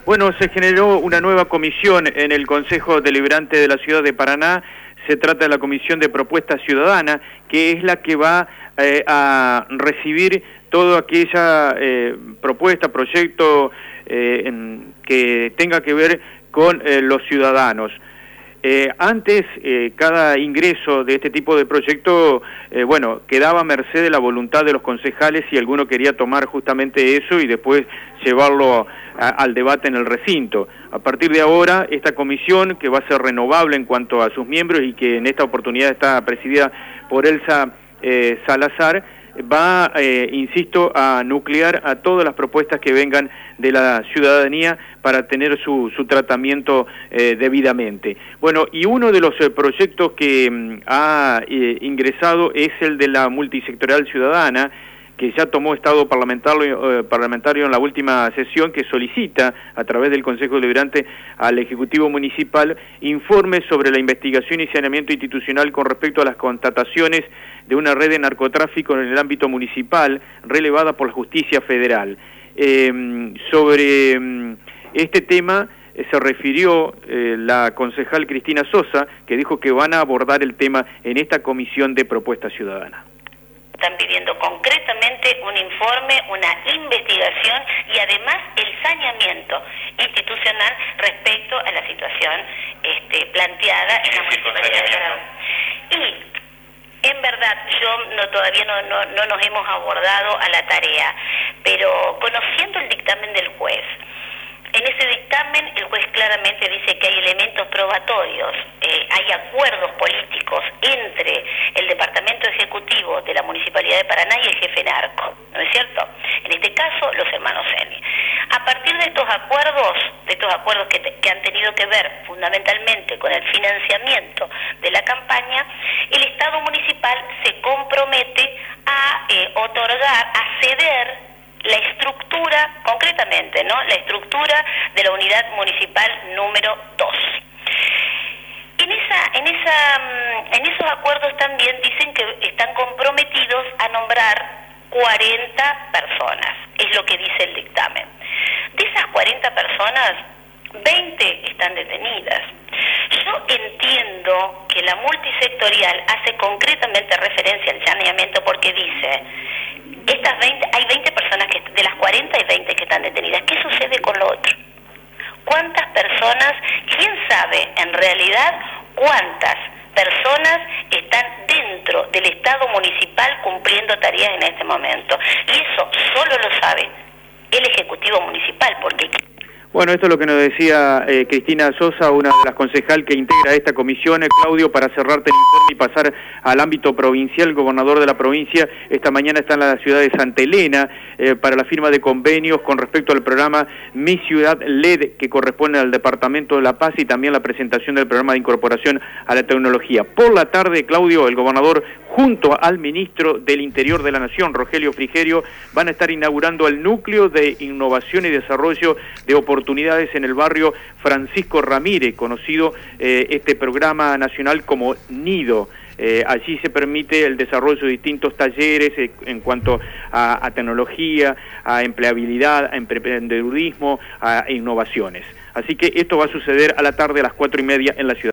Bueno, se generó una nueva comisión en el Consejo Deliberante de la Ciudad de Paraná. Se trata de la Comisión de Propuesta Ciudadana, que es la que va a recibir toda aquella propuesta, proyecto que tenga que ver con los ciudadanos. Antes, cada ingreso de este tipo de proyecto, quedaba a merced de la voluntad de los concejales si alguno quería tomar justamente eso y después llevarlo al debate en el recinto. A partir de ahora, esta comisión, que va a ser renovable en cuanto a sus miembros y que en esta oportunidad está presidida por Elsa Salazar, va, insisto, a nuclear a todas las propuestas que vengan de la ciudadanía para tener su tratamiento debidamente. Bueno, y uno de los proyectos que ha ingresado es el de la multisectorial ciudadana, que ya tomó estado parlamentario en la última sesión, que solicita a través del Consejo Deliberante al Ejecutivo Municipal informes sobre la investigación y saneamiento institucional con respecto a las constataciones de una red de narcotráfico en el ámbito municipal relevada por la Justicia Federal. Sobre este tema se refirió la concejal Cristina Sosa, que dijo que van a abordar el tema en esta comisión de propuesta ciudadana. Están pidiendo concretamente un informe, una investigación y además el saneamiento institucional respecto a la situación planteada en la municipalidad de Paraná. Y en verdad, todavía no nos hemos abordado a la tarea, pero conociendo el dictamen del juez, en ese dictamen el juez claramente dice que hay elementos probatorios, hay acuerdos políticos entre el Departamento Ejecutivo de la Municipalidad de Paraná y el jefe narco, ¿no es cierto? En este caso, los hermanos Eni. A partir de estos acuerdos que han tenido que ver fundamentalmente con el financiamiento de la campaña, el Estado municipal se compromete a otorgar, a ceder la estructura, concretamente, ¿no? La estructura de la unidad municipal número 2. En esos acuerdos también dicen que están comprometidos a nombrar 40 personas, es lo que dice el dictamen. De esas 40 personas, 20 están detenidas. Yo entiendo que la multisectorial hace concretamente referencia al saneamiento porque dice, hay 20 personas, de las 40 hay 20 que están detenidas. ¿Qué sucede con lo otro? ¿Cuántas personas, quién sabe en realidad cuántas personas están dentro del Estado municipal cumpliendo tareas en este momento? Y eso solo lo sabe el Ejecutivo Municipal, porque... Bueno, esto es lo que nos decía Cristina Sosa, una de las concejal que integra esta comisión. Claudio, para cerrarte el informe y pasar al ámbito provincial, el gobernador de la provincia esta mañana está en la ciudad de Santa Elena para la firma de convenios con respecto al programa Mi Ciudad LED, que corresponde al Departamento de La Paz, y también la presentación del programa de incorporación a la tecnología. Por la tarde, Claudio, el gobernador, junto al ministro del Interior de la Nación, Rogelio Frigerio, van a estar inaugurando el núcleo de innovación y desarrollo de oportunidades en el barrio Francisco Ramírez, conocido este programa nacional como NIDO. Allí se permite el desarrollo de distintos talleres en cuanto a tecnología, a empleabilidad, a emprendedurismo, a innovaciones. Así que esto va a suceder a la tarde a las 4:30 en la ciudad.